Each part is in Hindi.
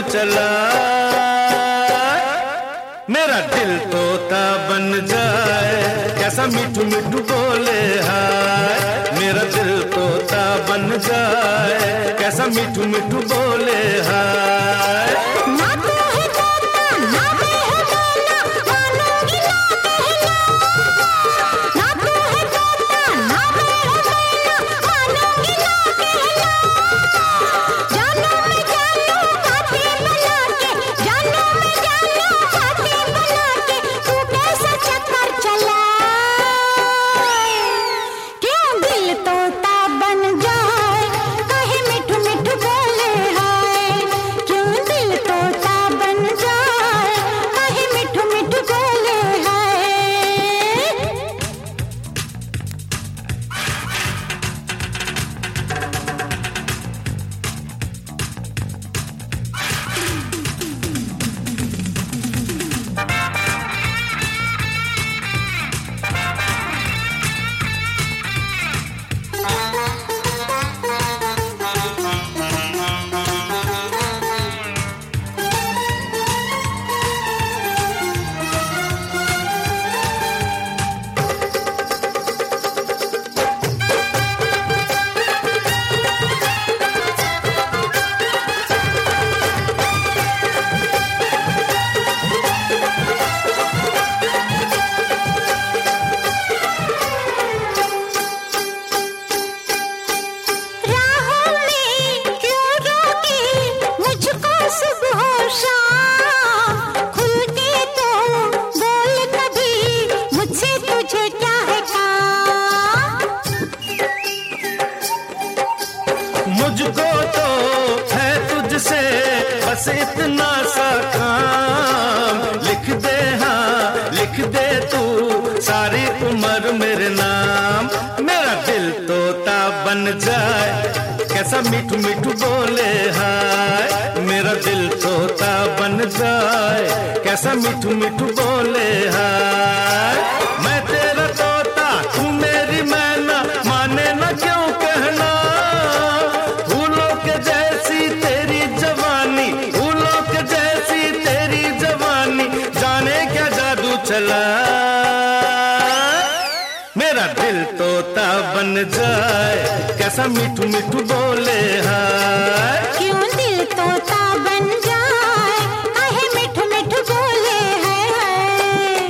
चला, मेरा दिल तोता बन जाए, कैसा मिठू मिठू बोले हाय। मेरा दिल तोता बन जाए, कैसा मिठू मिठू बोले हाय। ना तू है तोता ना मैं हूँ मैना, मानूंगी ना कहना। ना तू है तोता ना मैं हूँ मैना, मानूंगी ना कहना। जानो मैं जानो बातें बना के, जानो मैं जानो बातें बना के, तू कैसा चक्कर चला, क्यों दिल तोता बन जाए, कहे मिठू मिठू बोले हाय। क्यों दिल तोता बन जाए, कहे मिठू मिठू बोले हाय। राहों में रो रो के मुझको सुबह शाम, खुल के तो बोल कभी मुझसे तुझे क्या है काम। मुझको तो है तुझसे बस इतना सा काम, लिख दे हाँ लिख दे तू सारी उम्र मेरे नाम। मेरा दिल तोता बन जाए, कैसा मिठू मिठू बोले हाय। मेरा दिल तोता बन जाए, कैसा मिठू मिठू बोले हाय। मैं तेरा तोता तू मेरी मैना, माने ना क्यों कहना। फूलों के जैसी तेरी जवानी, फूलों के जैसी तेरी जवानी, जाने क्या जादू चला। मेरा दिल तोता बन जाए, कैसा मिठू मिठू बोले हाय। क्यों दिल तोता बन जाए, कहे मिठू मिठू बोले हाय।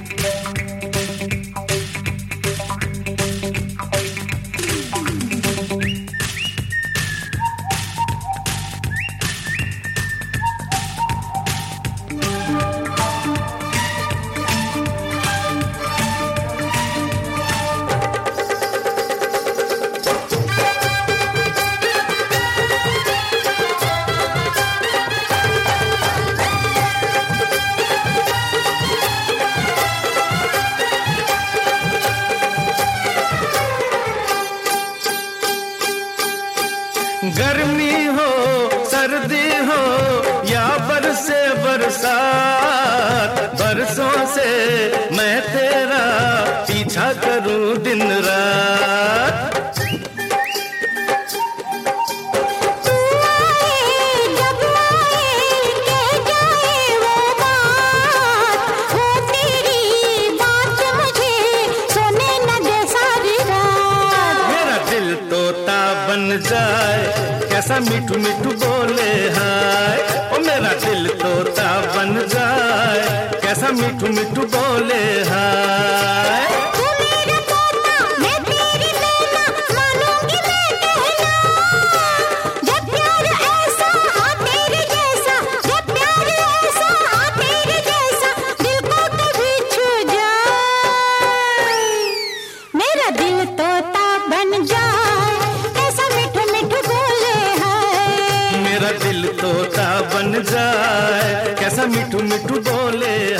गर्मी हो सर्दी हो या बरसे बरसात, बरसों से मैं तेरा पीछा करूं दिन रात। तू आए जब आए कह जाए वो बात, हो तेरी बात मुझे सोने न दे सारी रात। मेरा दिल तोता बन जाए, कैसा मिठू मिठू बोले हाय। ओ मेरा दिल तोता बन जाए, कैसा मिठू मिठू बोले हाय। तू मेरा तोता मैं तेरी मैना, मानूंगी मैं कहना। जब प्यार ऐसा हाँ तेरे जैसा, जब प्यार ऐसा हाँ तेरे जैसा, दिल को कभी छू जाए। मेरा दिल तोता बन जाए, कैसा मिठू मिठू बोले हाय। मेरा दिल तोता बन जाए, कैसा मिठू मिठू बोले